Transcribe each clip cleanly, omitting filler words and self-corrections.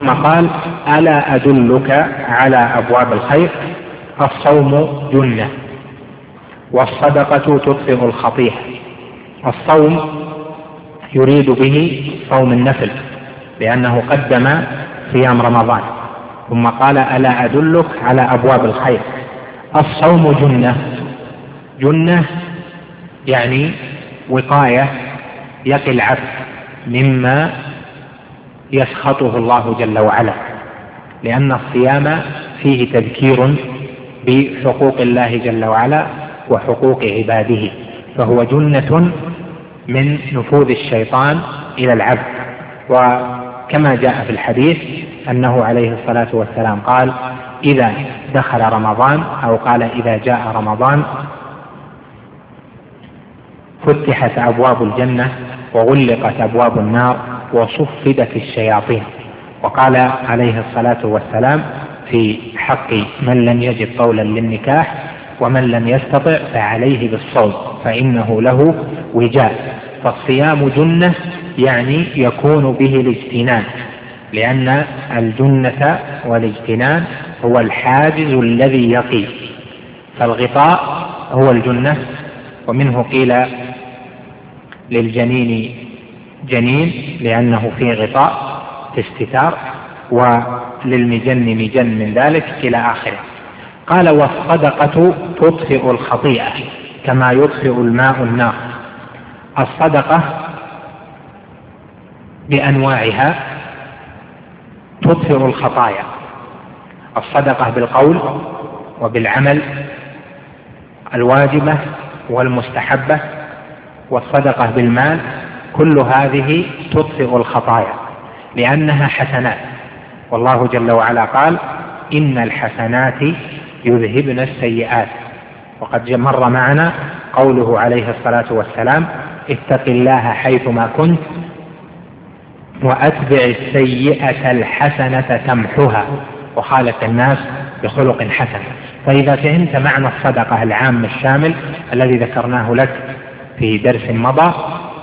ثم قال: ألا أدلك على أبواب الخير؟ الصوم جنة، والصدقة تطفئ الخطيئة. الصوم يريد به صوم النفل، لأنه قدم صيام رمضان، ثم قال: ألا أدلك على أبواب الخير. الصوم جنة يعني وقاية يقي العبد مما يسخطه الله جل وعلا، لأن الصيام فيه تذكير بحقوق الله جل وعلا وحقوق عباده، فهو جنة من نفوذ الشيطان إلى العبد. وكما جاء في الحديث أنه عليه الصلاة والسلام قال: إذا دخل رمضان، أو قال: إذا جاء رمضان فتحت أبواب الجنة وغلقت أبواب النار وصفدت الشياطين. وقال عليه الصلاة والسلام في حق من لم يجد طولا للنكاح: ومن لم يستطع فعليه بالصوم فإنه له وجاء. فالصيام جنة يعني يكون به الاجتنان، لأن الجنة والاجتنان هو الحاجز الذي يقي، فالغطاء هو الجنة. ومنه قيل للجنين جنين لأنه فيه غطاء في استتار، وللمجن مجن من ذلك إلى آخره. قال: والصدقة تطفئ الخطيئة كما يطفئ الماء النار. الصدقة بأنواعها تطفئ الخطايا: الصدقة بالقول وبالعمل الواجبة والمستحبة، والصدقة بالمال، كل هذه تطفئ الخطايا لأنها حسنات. والله جل وعلا قال: إن الحسنات يذهبن السيئات. وقد مر معنا قوله عليه الصلاة والسلام: اتق الله حيثما كنت وأتبع السيئة الحسنة تمحها وخالق الناس بخلق حسن. فإذا فهمت معنى الصدقة العام الشامل الذي ذكرناه لك في درس مضى،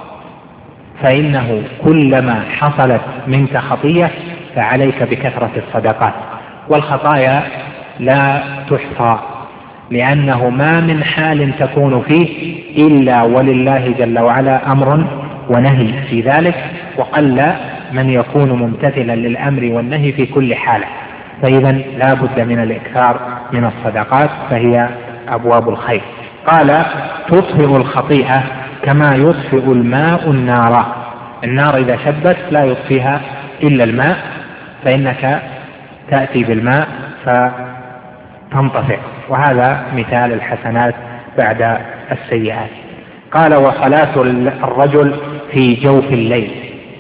فإنه كلما حصلت منك خطيئة فعليك بكثرة الصدقات. والخطايا لا تحصى، لأنه ما من حال تكون فيه إلا ولله جل وعلا أمر ونهي في ذلك، وقل من يكون ممتثلا للأمر والنهي في كل حالة. فإذا لا بد من الإكثار من الصدقات، فهي أبواب الخير. قال: تطفئ الخطيئة كما يطفئ الماء النار. النار إذا شبت لا يطفئها إلا الماء، فإنك تأتي بالماء فتنطفئ، وهذا مثال الحسنات بعد السيئات. قال: وصلاة الرجل في جوف الليل.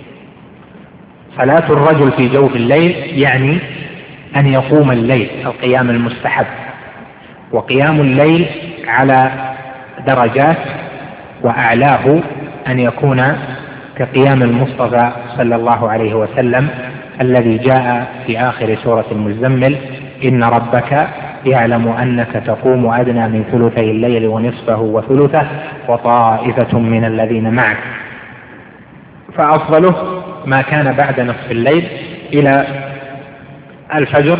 صلاة الرجل في جوف الليل يعني أن يقوم الليل، القيام المستحب. وقيام الليل على درجات، وأعلاه أن يكون كقيام المصطفى صلى الله عليه وسلم الذي جاء في آخر سورة المزمل: إن ربك يعلم أنك تقوم أدنى من ثلثي الليل ونصفه وثلثه وطائفة من الذين معك. فأفضله ما كان بعد نصف الليل إلى الفجر،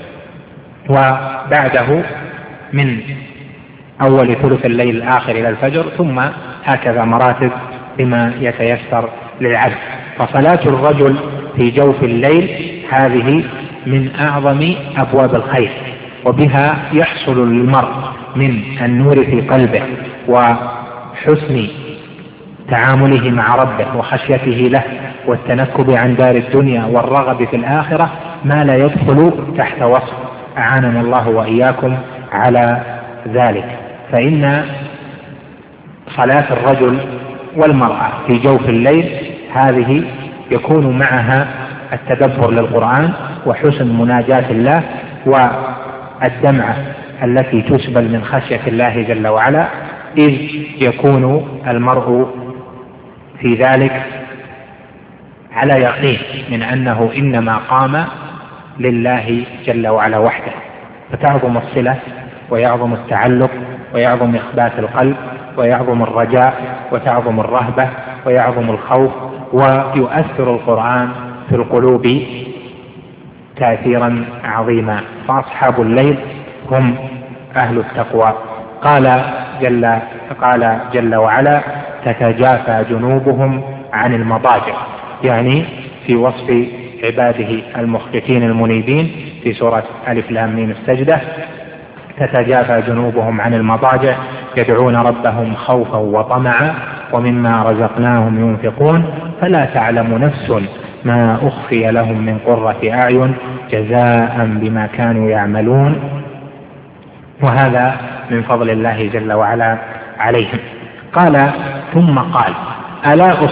وبعده من أول ثلث الليل الآخر إلى الفجر، ثم هكذا مراتب بما يتيسر للعبد. فصلاة الرجل في جوف الليل هذه من أعظم أبواب الخير، وبها يحصل للمرء من النور في قلبه وحسن تعامله مع ربه وخشيته له والتنكب عن دار الدنيا والرغب في الآخرة ما لا يدخل تحت وصف، أعاننا الله وإياكم على ذلك. فإن صلاة الرجل والمرأة في جوف الليل هذه يكون معها التدبر للقرآن وحسن مناجاة الله والدمعة التي تسبل من خشية الله جل وعلا، إذ يكون المرء في ذلك على يقين من أنه إنما قام لله جل وعلا وحده، فتعظم الصلة ويعظم التعلق ويعظم إخبات القلب ويعظم الرجاء وتعظم الرهبة ويعظم الخوف، ويؤثر القرآن في القلوب تأثيرا عظيما. فأصحاب الليل هم أهل التقوى. قال جل وعلا تتجافى جنوبهم عن المضاجع، يعني في وصف عباده المخبتين المنيبين في سورة ألف لام ميم السجدة: تتجافى جنوبهم عن المضاجع يدعون ربهم خوفا وطمعا ومما رزقناهم ينفقون فلا تعلم نفس ما أخفي لهم من قرة أعين جزاء بما كانوا يعملون. وهذا من فضل الله جل وعلا عليهم. قال ثم قال: ألا